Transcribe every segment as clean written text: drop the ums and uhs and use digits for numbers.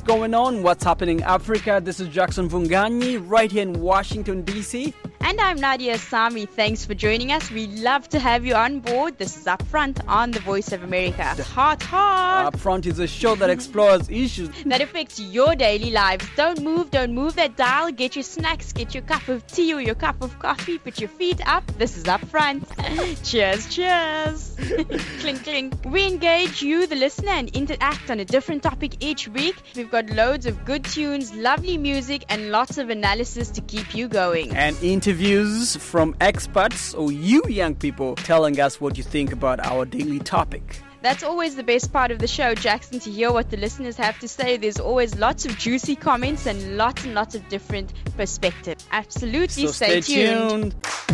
going on? What's happening in Africa? This is Jackson Vunganyi right here in Washington, D.C. And I'm Nadia Sami. Thanks for joining us. We love to have you on board. This is Upfront on the Voice of America. Hot. Upfront is a show that explores issues that affects your daily lives. Don't move that dial. Get your snacks, get your cup of tea or your cup of coffee. Put your feet up. This is Upfront. Cheers. Clink, clink. We engage you, the listener, and interact on a different topic each week. We've got loads of good tunes, lovely music, and lots of analysis to keep you going. And interviews from experts or you young people telling us what you think about our daily topic. That's always the best part of the show, Jackson, to hear what the listeners have to say. There's always lots of juicy comments and lots of different perspectives. Absolutely, so stay tuned.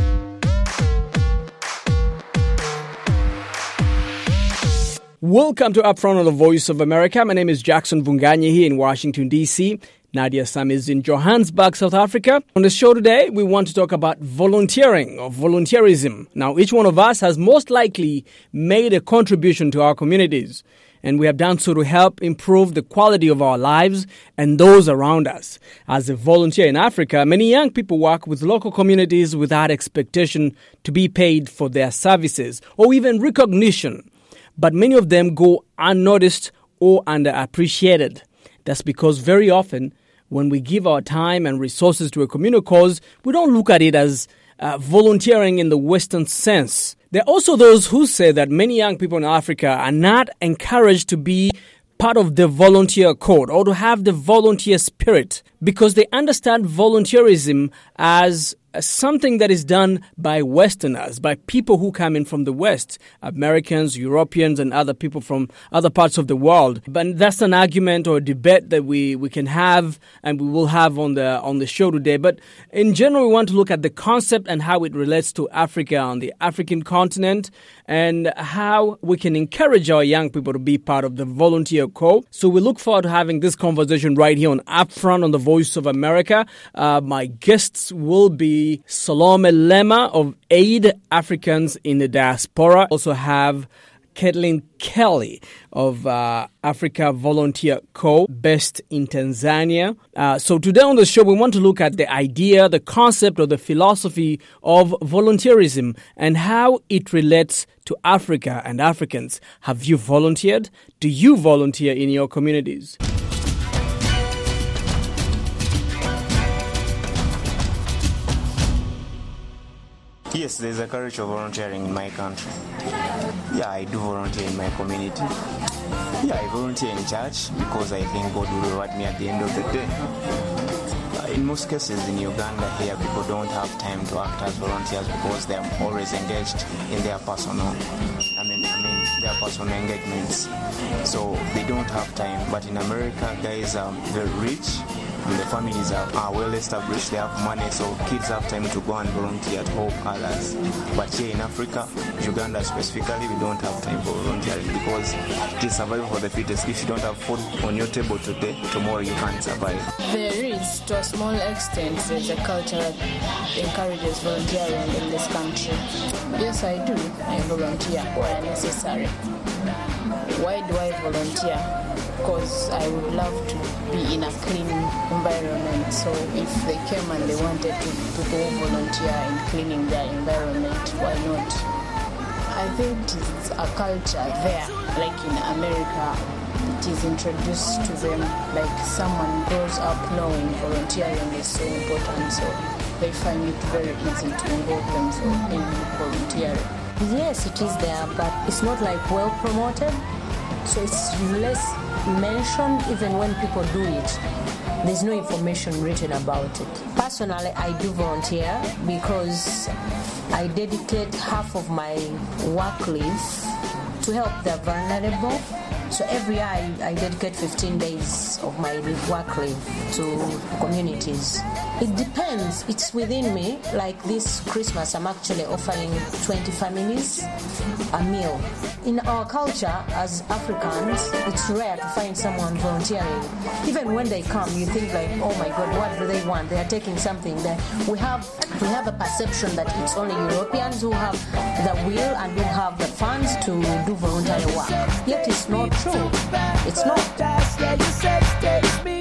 Welcome to Upfront on the Voice of America. My name is Jackson Vunganyi here in Washington, D.C. Nadia Sam is in Johannesburg, South Africa. On the show today, we want to talk about volunteering or volunteerism. Now, each one of us has most likely made a contribution to our communities, and we have done so to help improve the quality of our lives and those around us. As a volunteer in Africa, many young people work with local communities without expectation to be paid for their services or even recognition. But many of them go unnoticed or underappreciated. That's because very often, when we give our time and resources to a communal cause, we don't look at it as volunteering in the Western sense. There are also those who say that many young people in Africa are not encouraged to be part of the volunteer code or to have the volunteer spirit because they understand volunteerism as something that is done by Westerners, by people who come in from the West, Americans, Europeans, and other people from other parts of the world. But that's an argument or a debate that we can have and we will have on the show today. But in general, we want to look at the concept and how it relates to Africa on the African continent and how we can encourage our young people to be part of the volunteer corps. So we look forward to having this conversation right here on Upfront on the Voice of America. My guests will be Salome Lema of Aid Africans in the Diaspora. Also have Kathleen Kelly of Africa Volunteer Co. based in Tanzania. So today on the show, we want to look at the idea, the concept, or the philosophy of volunteerism and how it relates to Africa and Africans. Have you volunteered? Do you volunteer in your communities? Yes, there's a culture of volunteering in my country. Yeah, I do volunteer in my community. Yeah, I volunteer in church because I think God will reward me at the end of the day. In most cases in Uganda here, people don't have time to act as volunteers because they're always engaged in their personal, their personal engagements. So they don't have time. But in America, guys are very rich. The families are well established, they have money, so kids have time to go and volunteer to help others. But here in Africa, Uganda specifically, we don't have time for volunteering because it is survival for the fittest. If you don't have food on your table today, tomorrow you can't survive. There is, to a small extent, there's a culture that encourages volunteering in this country. Yes, I do. I volunteer where necessary. Why do I volunteer? Because I would love to be in a clean environment. So if they came and they wanted to go volunteer in cleaning their environment, why not? I think it's a culture there, like in America, it is introduced to them, like someone grows up knowing volunteering is so important, so they find it very easy to involve themselves in volunteering. Yes, it is there, but it's not like well promoted, so it's less mentioned even when people do it. There's no information written about it. Personally, I do volunteer because I dedicate half of my work leave to help the vulnerable. So every year I dedicate 15 days of my work leave to communities. It depends. It's within me. Like this Christmas, I'm actually offering 20 families a meal. In our culture as Africans, it's rare to find someone volunteering. Even when they come, you think like, oh my God, what do they want? They are taking something that we have a perception that it's only Europeans who have the will and who have the funds to do voluntary work. Yet it's not true. It's not.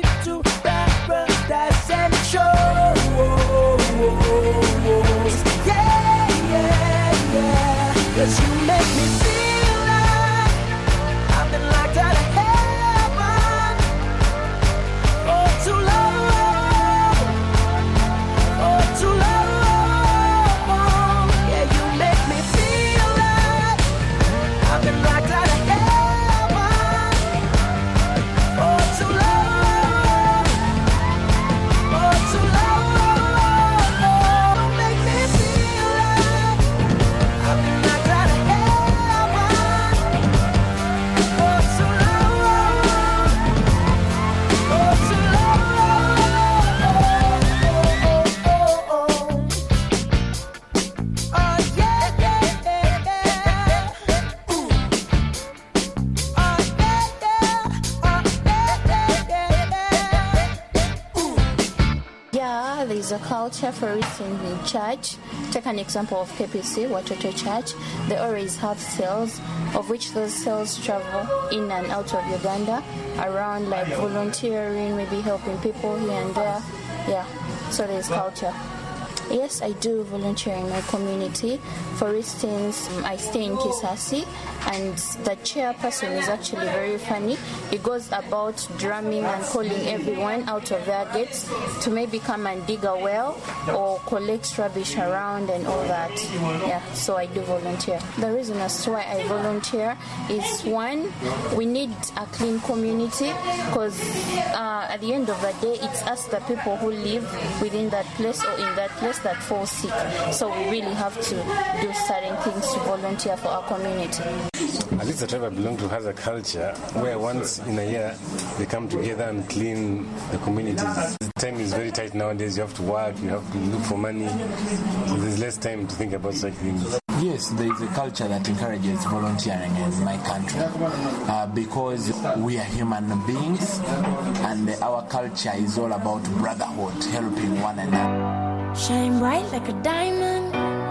is a culture, for instance, in church. Take an example of KPC, Watoto Church. They always have sales, of which those sales travel in and out of Uganda, around like volunteering, maybe helping people here and there. Yeah, so there's culture. Yes, I do volunteer in my community. For instance, I stay in Kisasi, and the chairperson is actually very funny. He goes about drumming and calling everyone out of their gates to maybe come and dig a well or collect rubbish around and all that. Yeah, so I do volunteer. The reason as to why I volunteer is, one, we need a clean community, because at the end of the day, it's us, the people who live within that place or in that place, that fall sick. So we really have to do certain things to volunteer for our community. At least the tribe I belong to has a culture where once in a year they come together and clean the communities. The time is very tight nowadays. You have to work, you have to look for money, so there's less time to think about such things. Yes, there is a culture that encourages volunteering in my country because we are human beings, and our culture is all about brotherhood, helping one another. Shine bright like a diamond.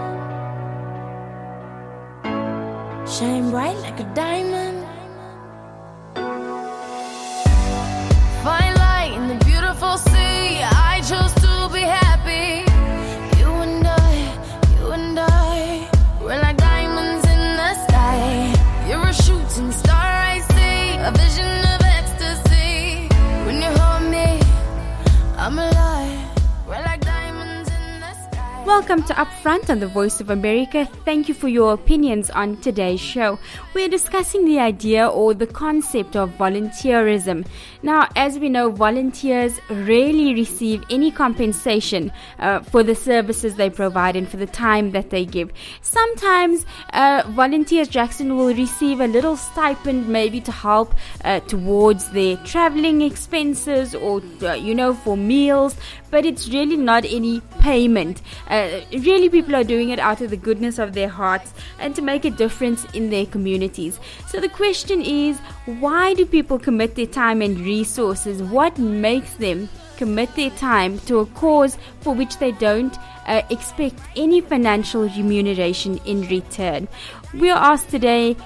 Shine bright like a diamond. Find light in the beautiful sea. I chose to be happy. You and I, we're like diamonds in the sky. You're a shooting star, I see, a vision of ecstasy. When you hold me, I'm alive. We're like diamonds in the sky. Welcome to Upfront on the Voice of America. Thank you for your opinions on today's show. We're discussing the idea or the concept of volunteerism. Now, as we know, volunteers rarely receive any compensation for the services they provide and for the time that they give. Sometimes volunteers, Jackson, will receive a little stipend maybe to help towards their traveling expenses or, for meals, but it's really not any payment. Really, people are doing it out of the goodness of their hearts and to make a difference in their communities. So the question is, why do people commit their time and resources? What makes them commit their time to a cause for which they don't expect any financial remuneration in return? We're asking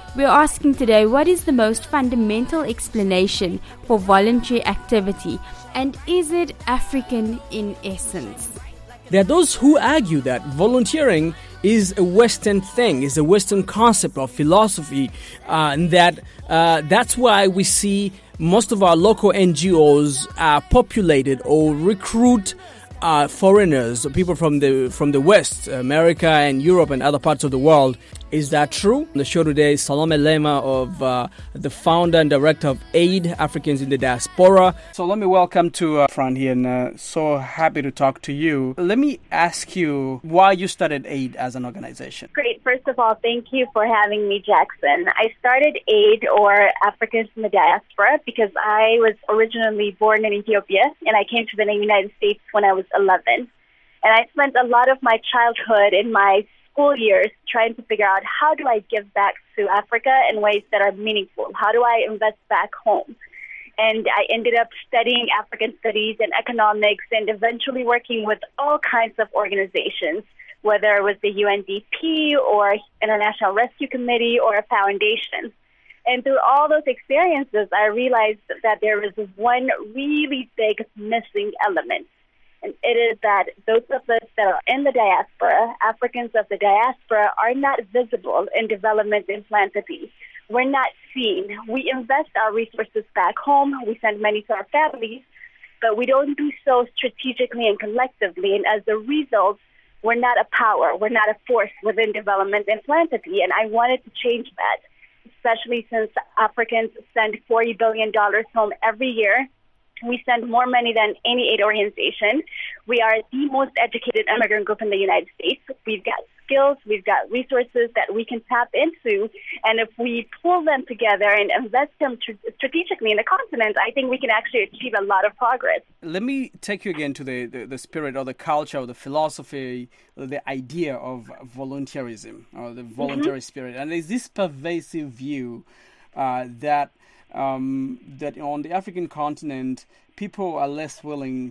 today, what is the most fundamental explanation for voluntary activity, and is it African in essence? There are those who argue that volunteering is a Western thing, is a Western concept of philosophy, and that's why we see most of our local NGOs are populated or recruit foreigners, people from the West, America and Europe and other parts of the world. Is that true? On the show today, Salome Lema, of the founder and director of AID, Africans in the Diaspora. So let me welcome to front here, and so happy to talk to you. Let me ask you why you started AID as an organization. Great. First of all, thank you for having me, Jackson. I started AID, or Africans in the Diaspora, because I was originally born in Ethiopia, and I came to the United States when I was 11. And I spent a lot of my childhood in my school years trying to figure out, how do I give back to Africa in ways that are meaningful? How do I invest back home? And I ended up studying African studies and economics, and eventually working with all kinds of organizations, whether it was the UNDP or International Rescue Committee or a foundation. And through all those experiences, I realized that there was one really big missing element. And it is that those of us that are in the diaspora, Africans of the diaspora, are not visible in development and philanthropy. We're not seen. We invest our resources back home. We send money to our families, but we don't do so strategically and collectively. And as a result, we're not a power. We're not a force within development and philanthropy. And I wanted to change that, especially since Africans send $40 billion home every year. We send more money than any aid organization. We are the most educated immigrant group in the United States. We've got skills, we've got resources that we can tap into. And if we pull them together and invest them strategically in the continent, I think we can actually achieve a lot of progress. Let me take you again to the spirit or the culture or the philosophy, or the idea of volunteerism or the voluntary spirit. And there's this pervasive view that on the African continent, people are less willing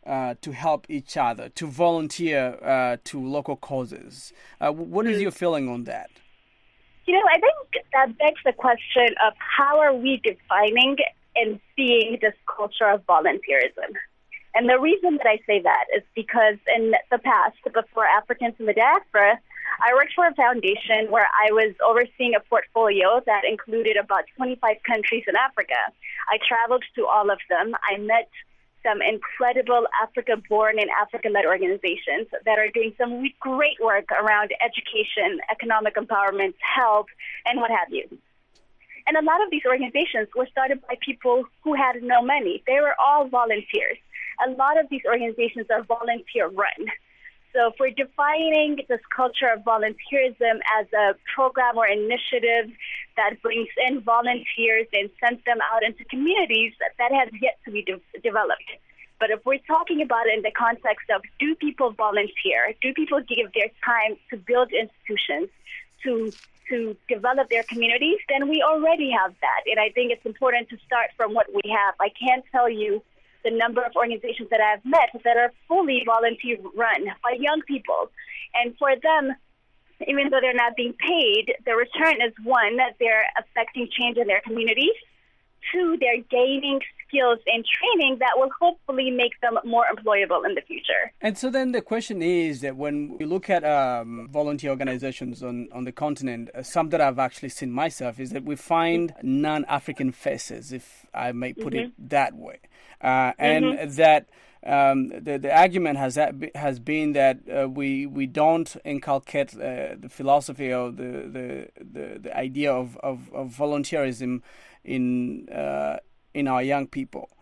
to help each other, to volunteer to local causes. What is your feeling on that? I think that begs the question of how are we defining and seeing this culture of volunteerism? And the reason that I say that is because in the past, before Africans in the Diaspora, I worked for a foundation where I was overseeing a portfolio that included about 25 countries in Africa. I traveled to all of them. I met some incredible Africa-born and Africa-led organizations that are doing some great work around education, economic empowerment, health, and what have you. And a lot of these organizations were started by people who had no money. They were all volunteers. A lot of these organizations are volunteer-run. So if we're defining this culture of volunteerism as a program or initiative that brings in volunteers and sends them out into communities, that has yet to be developed. But if we're talking about it in the context of do people volunteer, do people give their time to build institutions, to develop their communities, then we already have that. And I think it's important to start from what we have. I can't tell you the number of organizations that I've met that are fully volunteer-run by young people. And for them, even though they're not being paid, the return is, one, that they're affecting change in their communities. Two, they're gaining skills and training that will hopefully make them more employable in the future. And so then the question is that when we look at volunteer organizations on the continent, some that I've actually seen myself is that we find non-African faces, if I may put it that way. And that the argument has been that we don't inculcate the philosophy or the idea of volunteerism in our young people.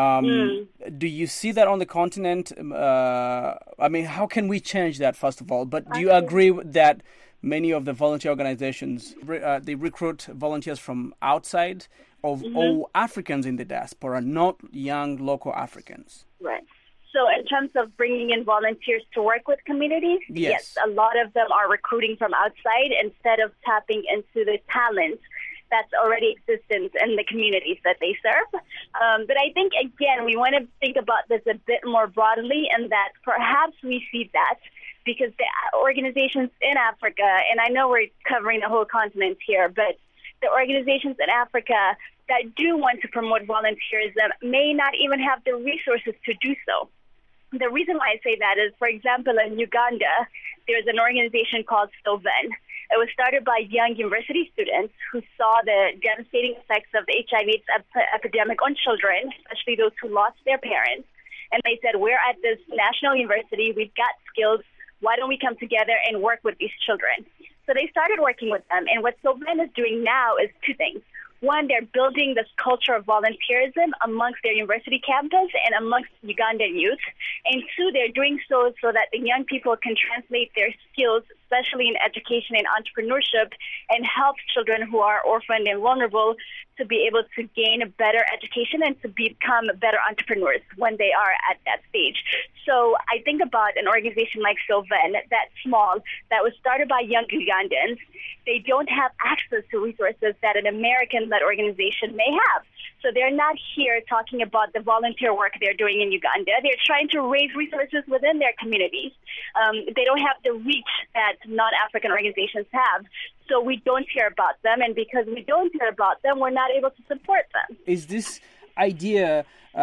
Do you see that on the continent? I mean, how can we change that, first of all? But do you agree that many of the volunteer organizations, they recruit volunteers from outside of all Africans in the diaspora, not young local Africans? Right. So in terms of bringing in volunteers to work with communities, yes, a lot of them are recruiting from outside instead of tapping into the talent that's already existent in the communities that they serve. But I think, again, we want to think about this a bit more broadly, and that perhaps we see that because the organizations in Africa, and I know we're covering the whole continent here, but the organizations in Africa that do want to promote volunteerism may not even have the resources to do so. The reason why I say that is, for example, in Uganda, there's an organization called Soven. It was started by young university students who saw the devastating effects of the HIV epidemic on children, especially those who lost their parents. And they said, we're at this national university, we've got skills, why don't we come together and work with these children? So they started working with them. And what Soven is doing now is two things. One, they're building this culture of volunteerism amongst their university campus and amongst Ugandan youth. And two, they're doing so that the young people can translate their skills, especially in education and entrepreneurship, and help children who are orphaned and vulnerable to be able to gain a better education and to become better entrepreneurs when they are at that stage. So I think about an organization like Soven, that's small, that was started by young Ugandans. They don't have access to resources that an American-led organization may have. So they're not here talking about the volunteer work they're doing in Uganda. They're trying to raise resources within their communities. They don't have the reach that non-African organizations have. So we don't hear about them. And because we don't hear about them, we're not able to support them. Is this idea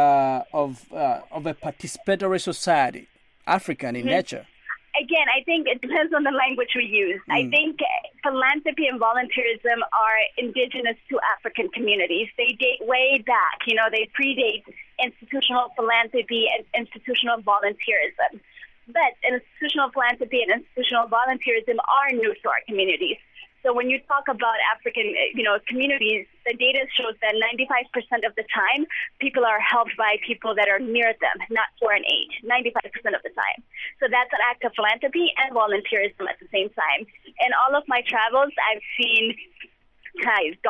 of a participatory society African in nature? Again, I think it depends on the language we use. I think philanthropy and volunteerism are indigenous to African communities. They date way back. They predate institutional philanthropy and institutional volunteerism. But institutional philanthropy and institutional volunteerism are new to our communities. So when you talk about African, communities, the data shows that 95% of the time, people are helped by people that are near them, not foreign aid, 95% of the time. So that's an act of philanthropy and volunteerism at the same time. In all of my travels, I've seen,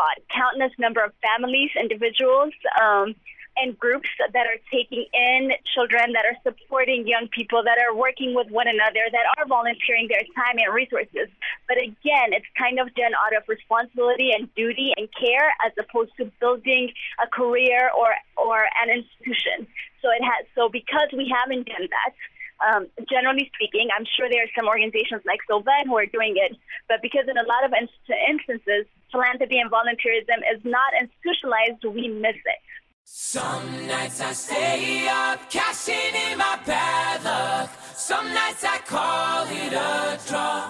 countless number of families, individuals, and groups that are taking in children, that are supporting young people, that are working with one another, that are volunteering their time and resources. But again, it's kind of done out of responsibility and duty and care, as opposed to building a career or an institution. So because we haven't done that, generally speaking, I'm sure there are some organizations like Sylvan who are doing it, but because in a lot of instances, philanthropy and volunteerism is not institutionalized, we miss it. Some nights I stay up, cashing in my bad luck. Some nights I call it a draw.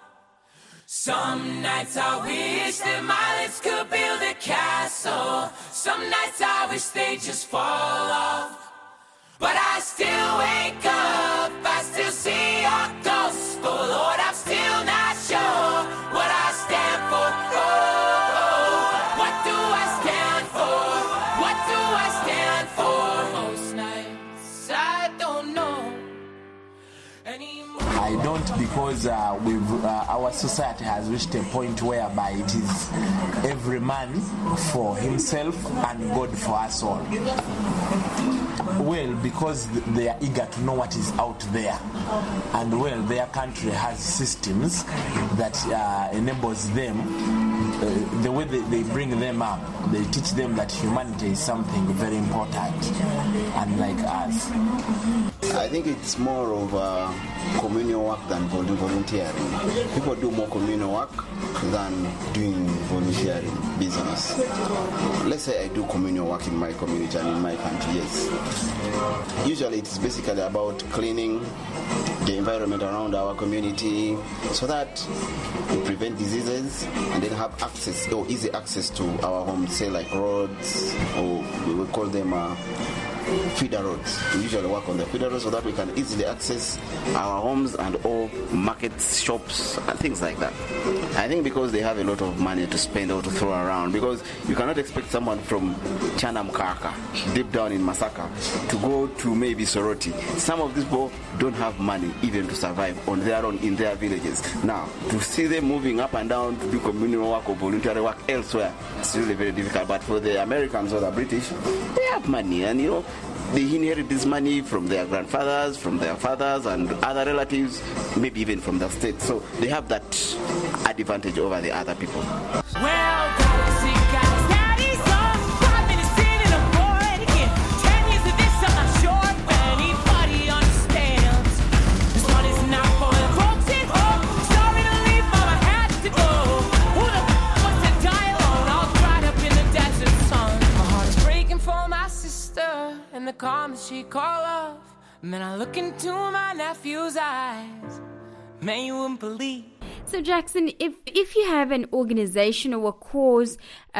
Some nights I wish that my lips could build a castle. Some nights I wish they just fall off. But I still wake up, I still see your ghost. Oh Lord, I'm still not sure what I stand for. Oh, what do I stand for? What do I stand for? Most nights I don't know anymore. I don't, because our society has reached a point whereby it is every man for himself and God for us all. Well, because they are eager to know what is out there, and well, their country has systems that enables them, the way they bring them up, they teach them that humanity is something very important, unlike us. I think it's more of communal work than volunteering. People do more communal work than doing volunteering business. Let's say I do communal work in my community and in my country, yes. Usually it's basically about cleaning the environment around our community so that we prevent diseases and then have access, or easy access to our homes, say like roads, or we will call them feeder roads. We usually work on the feeder roads so that we can easily access our homes and all markets, shops, and things like that. I think because they have a lot of money to spend or to throw around, because you cannot expect someone from Chanamkaka, deep down in Masaka, to go to maybe Soroti. Some of these people don't have money even to survive on their own in their villages. Now, to see them moving up and down to do communal work or voluntary work elsewhere, it's really very difficult. But for the Americans or the British, they have money, and they inherit this money from their grandfathers, from their fathers, and other relatives, maybe even from the state. So they have that advantage over the other people. Well, guys, daddy's on 5 minutes in and I'm bored again. 10 years of this, I'm not sure if anybody understands. This one is not for the folks at home. Sorry to leave, mama had to go. Who the wants to die alone, all dried up in the desert sun? My heart is breaking for my sister and the comments she called off. And then I look into my nephew's eyes. Man, you wouldn't believe. So Jackson, if you have an organization or a cause,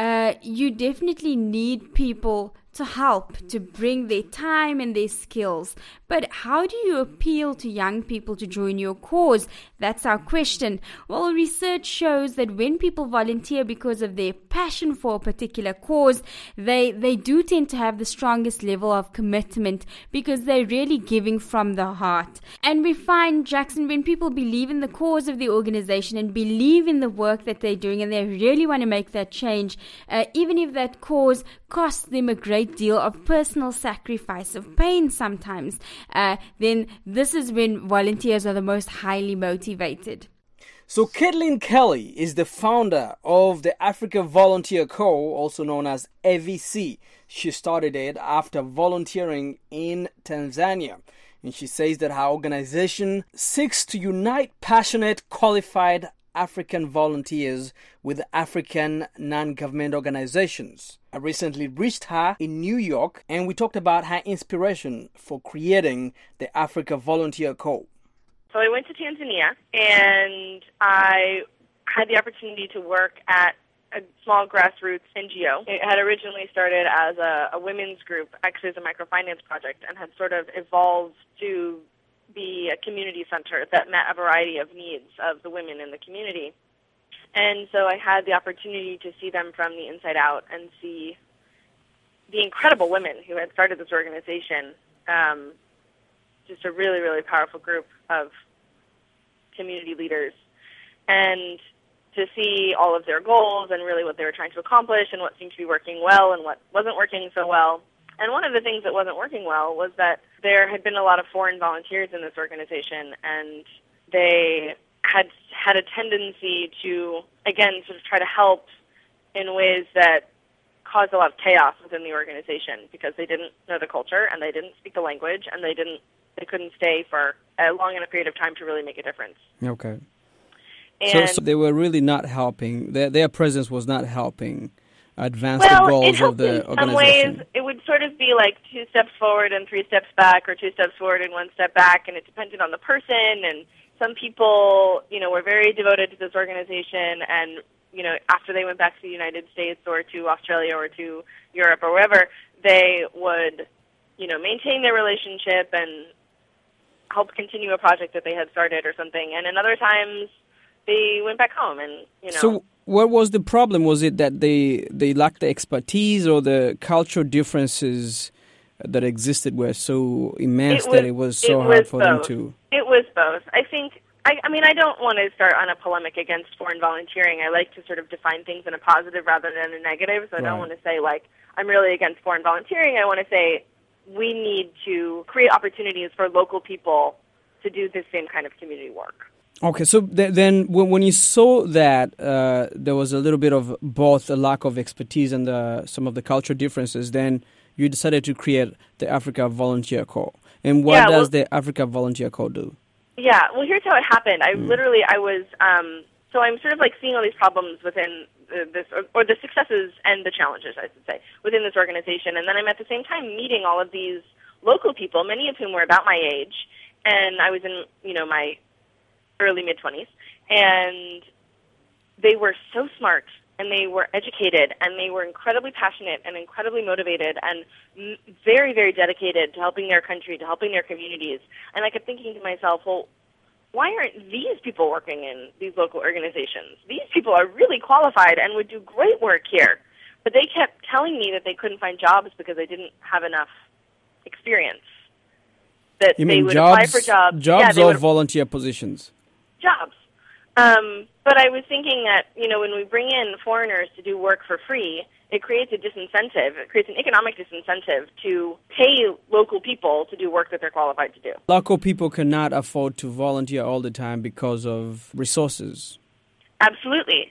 you definitely need people to help, to bring their time and their skills. But how do you appeal to young people to join your cause? That's our question. Well, research shows that when people volunteer because of their passion for a particular cause, they do tend to have the strongest level of commitment because they're really giving from the heart. And we find, Jackson, when people believe in the cause of the organization and believe in the work that they're doing and they really want to make that change, even if that cause costs them a great deal of personal sacrifice, of pain sometimes, then this is when volunteers are the most highly motivated. So Caitlin Kelly is the founder of the Africa Volunteer Co., also known as AVC. She started it after volunteering in Tanzania. And she says that her organization seeks to unite passionate, qualified African volunteers with African non-government organizations. I recently reached her in New York and we talked about her inspiration for creating the Africa Volunteer Co. So I went to Tanzania and I had the opportunity to work at a small grassroots NGO. It had originally started as a women's group, actually as a microfinance project, and had sort of evolved to be a community center that met a variety of needs of the women in the community. And so I had the opportunity to see them from the inside out and see the incredible women who had started this organization, just a really, really powerful group of community leaders, and to see all of their goals and really what they were trying to accomplish and what seemed to be working well and what wasn't working so well. And one of the things that wasn't working well was that there had been a lot of foreign volunteers in this organization, and they had a tendency to, again, sort of try to help in ways that caused a lot of chaos within the organization because they didn't know the culture and they didn't speak the language and they couldn't stay for a long enough period of time to really make a difference. Okay. And so they were really not helping. Their presence was not helping advance the goals of the organization. In some ways, it would sort of be like 2 steps forward and 3 steps back, or 2 steps forward and 1 step back, and it depended on the person. And some people, were very devoted to this organization, and after they went back to the United States or to Australia or to Europe or wherever, they would, maintain their relationship and help continue a project that they had started or something. And in other times, they went back home and, So what was the problem? Was it that they lacked the expertise, or the cultural differences that existed were so immense that it was so hard for them to... It was both. I think, I don't want to start on a polemic against foreign volunteering. I like to sort of define things in a positive rather than a negative, so I don't want to say, I'm really against foreign volunteering. I want to say we need to create opportunities for local people to do the same kind of community work. Okay, so then when you saw that there was a little bit of both a lack of expertise and some of the cultural differences, then you decided to create the Africa Volunteer Corps. And what does the Africa Volunteer Corps do? Yeah, well, here's how it happened. I was, so I'm sort of seeing all these problems within this, or the successes and the challenges, I should say, within this organization. And then I'm at the same time meeting all of these local people, many of whom were about my age. And I was in, my early mid-20s, and they were so smart, and they were educated, and they were incredibly passionate and incredibly motivated and very, very dedicated to helping their country, to helping their communities. And I kept thinking to myself, well, why aren't these people working in these local organizations? These people are really qualified and would do great work here. But they kept telling me that they couldn't find jobs because they didn't have enough experience. That they would apply for jobs. Jobs or volunteer positions? Jobs. But I was thinking that, when we bring in foreigners to do work for free, it creates a disincentive. It creates an economic disincentive to pay local people to do work that they're qualified to do. Local people cannot afford to volunteer all the time because of resources. Absolutely.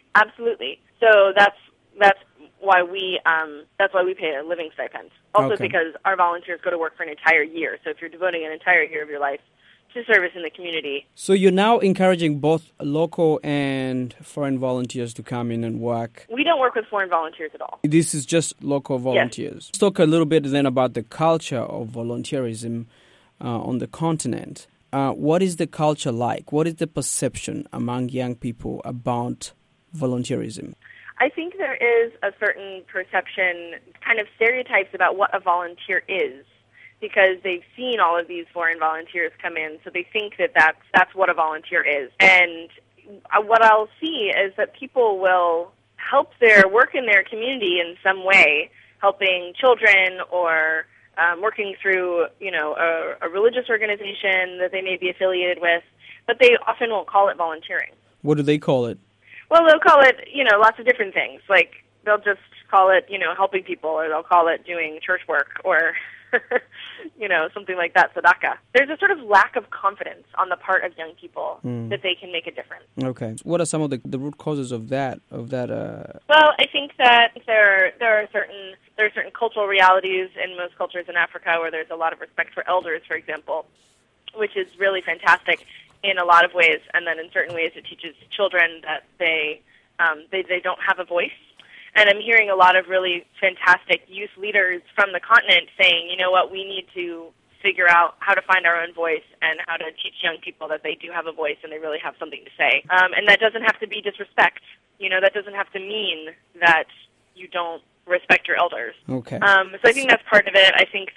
So that's why we pay a living stipend. Also because our volunteers go to work for an entire year. So if you're devoting an entire year of your life to service in the community. So you're now encouraging both local and foreign volunteers to come in and work? We don't work with foreign volunteers at all. This is just local volunteers. Yes. Let's talk a little bit then about the culture of volunteerism on the continent. What is the culture like? What is the perception among young people about volunteerism? I think there is a certain perception, kind of stereotypes about what a volunteer is, because they've seen all of these foreign volunteers come in, so they think that that's what a volunteer is. And what I'll see is that people will help their work in their community in some way, helping children or working through, a religious organization that they may be affiliated with, but they often won't call it volunteering. What do they call it? Well, they'll call it, lots of different things. Like, they'll just call it, helping people, or they'll call it doing church work, or something like that, sadaka. There's a sort of lack of confidence on the part of young people that they can make a difference. Okay. What are some of the root causes of that? Well, I think that there are certain cultural realities in most cultures in Africa where there's a lot of respect for elders, for example, which is really fantastic in a lot of ways, and then in certain ways it teaches children that they don't have a voice. And I'm hearing a lot of really fantastic youth leaders from the continent saying, you know what, we need to figure out how to find our own voice and how to teach young people that they do have a voice and they really have something to say. And that doesn't have to be disrespect. That doesn't have to mean that you don't respect your elders. Okay. So I think that's part of it. I think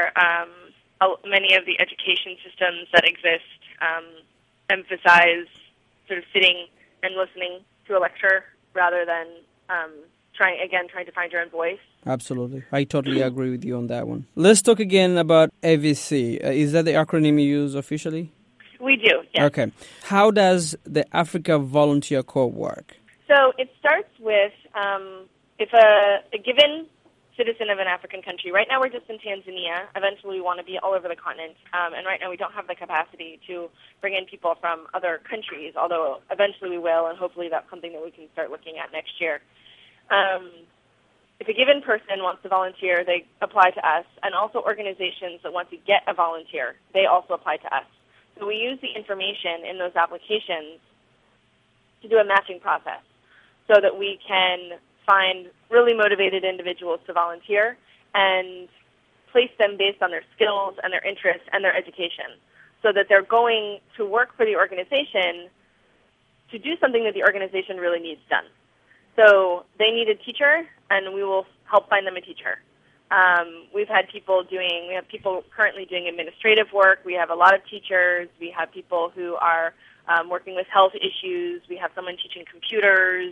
many of the education systems that exist emphasize sort of sitting and listening to a lecture rather than trying to find your own voice. Absolutely. I totally agree with you on that one. Let's talk again about AVC. Is that the acronym you use officially? We do, yes. Okay. How does the Africa Volunteer Corps work? So it starts with if a given citizen of an African country. Right now we're just in Tanzania. Eventually we want to be all over the continent. And right now we don't have the capacity to bring in people from other countries, although eventually we will, and hopefully that's something that we can start looking at next year. If a given person wants to volunteer, they apply to us, and also organizations that want to get a volunteer, they also apply to us. So we use the information in those applications to do a matching process so that we can find really motivated individuals to volunteer and place them based on their skills and their interests and their education, so that they're going to work for the organization to do something that the organization really needs done. So they need a teacher, and we will help find them a teacher. We have people currently doing administrative work. We have a lot of teachers. We have people who are working with health issues. We have someone teaching computers.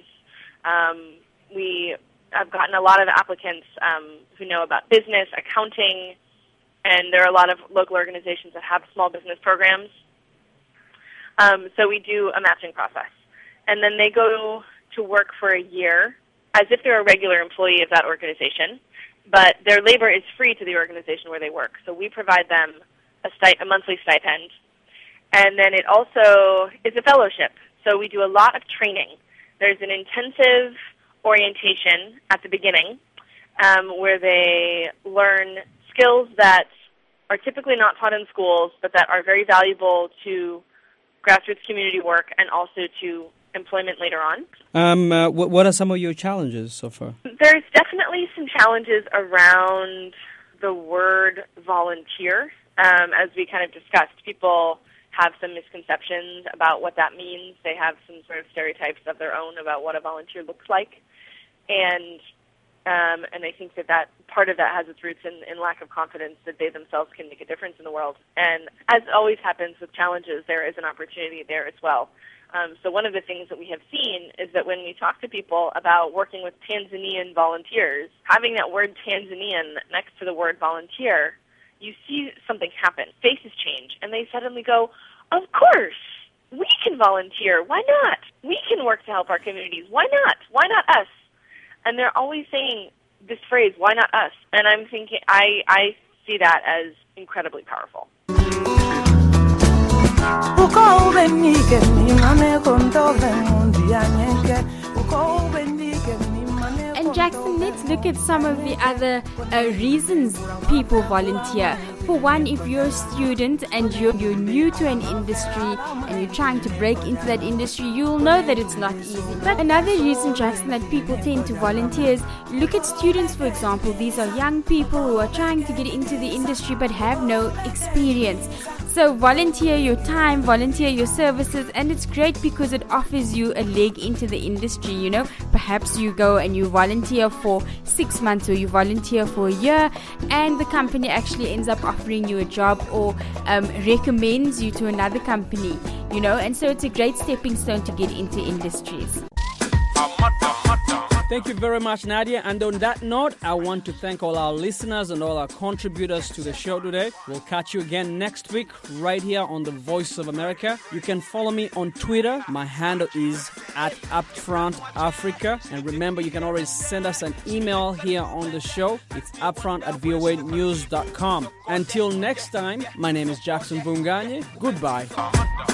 We have gotten a lot of applicants who know about business, accounting, and there are a lot of local organizations that have small business programs. So we do a matching process. And then they go to work for a year as if they're a regular employee of that organization, but their labor is free to the organization where they work. So we provide them a monthly stipend. And then it also is a fellowship. So we do a lot of training. There's an intensive orientation at the beginning where they learn skills that are typically not taught in schools, but that are very valuable to grassroots community work and also to employment later on. What are some of your challenges so far? There's definitely some challenges around the word volunteer. As we kind of discussed, people have some misconceptions about what that means. They have some sort of stereotypes of their own about what a volunteer looks like. And I think that part of that has its roots in lack of confidence that they themselves can make a difference in the world. And as always happens with challenges, there is an opportunity there as well. So one of the things that we have seen is that when we talk to people about working with Tanzanian volunteers, having that word Tanzanian next to the word volunteer, you see something happen. Faces change, and they suddenly go, of course, we can volunteer. Why not? We can work to help our communities. Why not? Why not us? And they're always saying this phrase, why not us? And I'm thinking, I see that as incredibly powerful. And Jackson, let's look at some of the other reasons people volunteer. For one, if you're a student and you're new to an industry and you're trying to break into that industry, you'll know that it's not easy. But another reason, Jackson, that people tend to volunteer is look at students, for example. These are young people who are trying to get into the industry but have no experience. So volunteer your time, volunteer your services, and it's great because it offers you a leg into the industry, you know. Perhaps you go and you volunteer for 6 months or you volunteer for a year, and the company actually ends up offering you a job or recommends you to another company, you know. And so it's a great stepping stone to get into industries. Thank you very much, Nadia. And on that note, I want to thank all our listeners and all our contributors to the show today. We'll catch you again next week right here on The Voice of America. You can follow me on Twitter. My handle is @UpfrontAfrica. And remember, you can always send us an email here on the show. It's upfront@voanews.com. Until next time, my name is Jackson Vunganye. Goodbye.